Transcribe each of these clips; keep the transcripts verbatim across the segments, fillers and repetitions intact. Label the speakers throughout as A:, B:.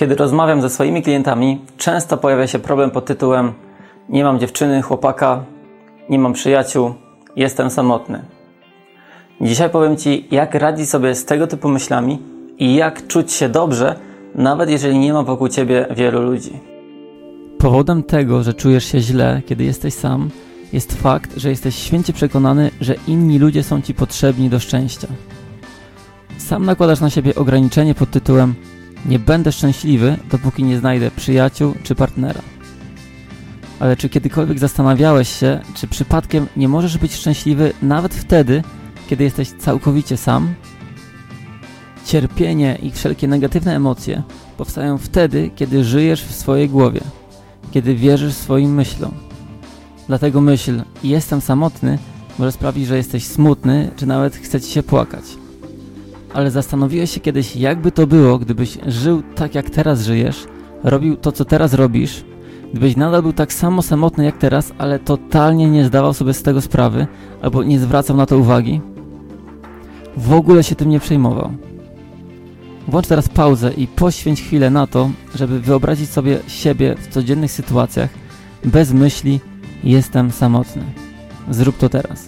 A: Kiedy rozmawiam ze swoimi klientami, często pojawia się problem pod tytułem: nie mam dziewczyny, chłopaka, nie mam przyjaciół, jestem samotny. Dzisiaj powiem Ci, jak radzić sobie z tego typu myślami i jak czuć się dobrze, nawet jeżeli nie ma wokół Ciebie wielu ludzi.
B: Powodem tego, że czujesz się źle, kiedy jesteś sam, jest fakt, że jesteś święcie przekonany, że inni ludzie są Ci potrzebni do szczęścia. Sam nakładasz na siebie ograniczenie pod tytułem: nie będę szczęśliwy, dopóki nie znajdę przyjaciół czy partnera. Ale czy kiedykolwiek zastanawiałeś się, czy przypadkiem nie możesz być szczęśliwy nawet wtedy, kiedy jesteś całkowicie sam? Cierpienie i wszelkie negatywne emocje powstają wtedy, kiedy żyjesz w swojej głowie, kiedy wierzysz swoim myślom. Dlatego myśl „jestem samotny” może sprawić, że jesteś smutny, czy nawet chce Ci się płakać. Ale zastanowiłeś się kiedyś, jakby to było, gdybyś żył tak, jak teraz żyjesz, robił to, co teraz robisz, gdybyś nadal był tak samo samotny jak teraz, ale totalnie nie zdawał sobie z tego sprawy, albo nie zwracał na to uwagi? W ogóle się tym nie przejmował. Włącz teraz pauzę i poświęć chwilę na to, żeby wyobrazić sobie siebie w codziennych sytuacjach bez myśli „jestem samotny”. Zrób to teraz.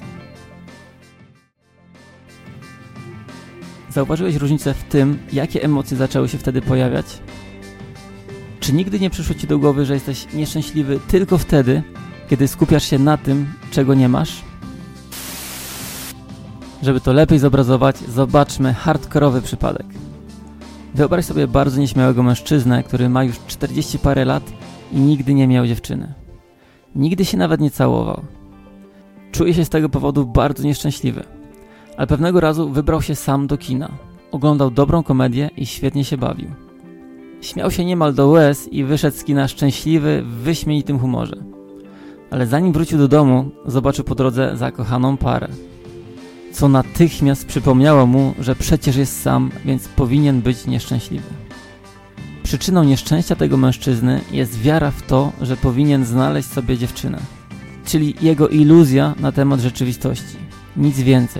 B: Zauważyłeś różnicę w tym, jakie emocje zaczęły się wtedy pojawiać? Czy nigdy nie przyszło Ci do głowy, że jesteś nieszczęśliwy tylko wtedy, kiedy skupiasz się na tym, czego nie masz? Żeby to lepiej zobrazować, zobaczmy hardkorowy przypadek. Wyobraź sobie bardzo nieśmiałego mężczyznę, który ma już czterdzieści parę lat i nigdy nie miał dziewczyny. Nigdy się nawet nie całował. Czuje się z tego powodu bardzo nieszczęśliwy. Ale pewnego razu wybrał się sam do kina. Oglądał dobrą komedię i świetnie się bawił. Śmiał się niemal do łez i wyszedł z kina szczęśliwy, w wyśmienitym humorze. Ale zanim wrócił do domu, zobaczył po drodze zakochaną parę. Co natychmiast przypomniało mu, że przecież jest sam, więc powinien być nieszczęśliwy. Przyczyną nieszczęścia tego mężczyzny jest wiara w to, że powinien znaleźć sobie dziewczynę. Czyli jego iluzja na temat rzeczywistości. Nic więcej.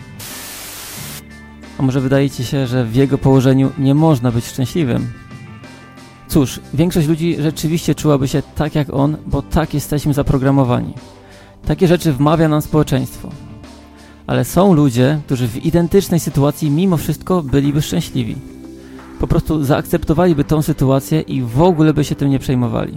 B: A może wydaje Ci się, że w jego położeniu nie można być szczęśliwym? Cóż, większość ludzi rzeczywiście czułaby się tak jak on, bo tak jesteśmy zaprogramowani. Takie rzeczy wmawia nam społeczeństwo. Ale są ludzie, którzy w identycznej sytuacji mimo wszystko byliby szczęśliwi. Po prostu zaakceptowaliby tą sytuację i w ogóle by się tym nie przejmowali.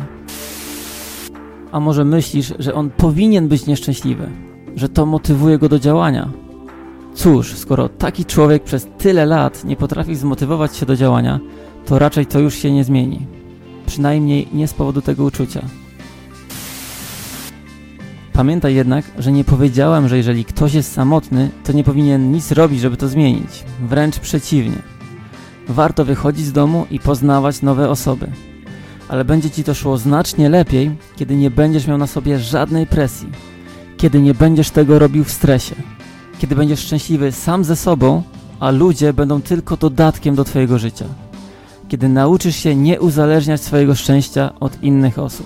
B: A może myślisz, że on powinien być nieszczęśliwy? Że to motywuje go do działania? Cóż, skoro taki człowiek przez tyle lat nie potrafi zmotywować się do działania, to raczej to już się nie zmieni. Przynajmniej nie z powodu tego uczucia. Pamiętaj jednak, że nie powiedziałem, że jeżeli ktoś jest samotny, to nie powinien nic robić, żeby to zmienić. Wręcz przeciwnie. Warto wychodzić z domu i poznawać nowe osoby. Ale będzie Ci to szło znacznie lepiej, kiedy nie będziesz miał na sobie żadnej presji. Kiedy nie będziesz tego robił w stresie. Kiedy będziesz szczęśliwy sam ze sobą, a ludzie będą tylko dodatkiem do Twojego życia. Kiedy nauczysz się nie uzależniać swojego szczęścia od innych osób.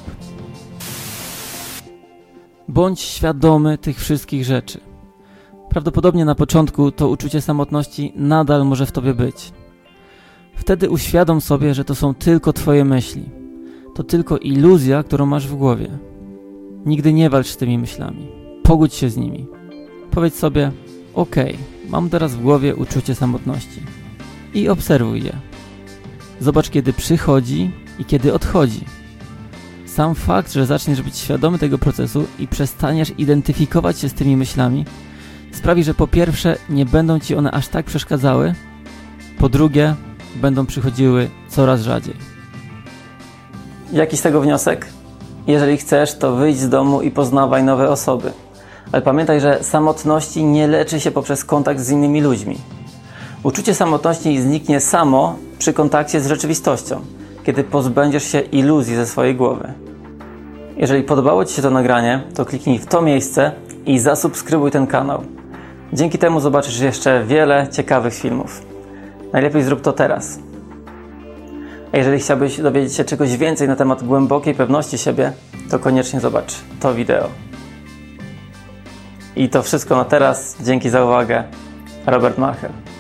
B: Bądź świadomy tych wszystkich rzeczy. Prawdopodobnie na początku to uczucie samotności nadal może w Tobie być. Wtedy uświadom sobie, że to są tylko Twoje myśli. To tylko iluzja, którą masz w głowie. Nigdy nie walcz z tymi myślami. Pogódź się z nimi. Powiedz sobie: okej, mam teraz w głowie uczucie samotności. I obserwuj je. Zobacz, kiedy przychodzi i kiedy odchodzi. Sam fakt, że zaczniesz być świadomy tego procesu i przestaniesz identyfikować się z tymi myślami, sprawi, że po pierwsze nie będą Ci one aż tak przeszkadzały, po drugie będą przychodziły coraz rzadziej.
A: Jaki z tego wniosek? Jeżeli chcesz, to wyjdź z domu i poznawaj nowe osoby. Ale pamiętaj, że samotności nie leczy się poprzez kontakt z innymi ludźmi. Uczucie samotności zniknie samo przy kontakcie z rzeczywistością, kiedy pozbędziesz się iluzji ze swojej głowy. Jeżeli podobało Ci się to nagranie, to kliknij w to miejsce i zasubskrybuj ten kanał. Dzięki temu zobaczysz jeszcze wiele ciekawych filmów. Najlepiej zrób to teraz. A jeżeli chciałbyś dowiedzieć się czegoś więcej na temat głębokiej pewności siebie, to koniecznie zobacz to wideo. I to wszystko na teraz. Dzięki za uwagę. Robert Macher.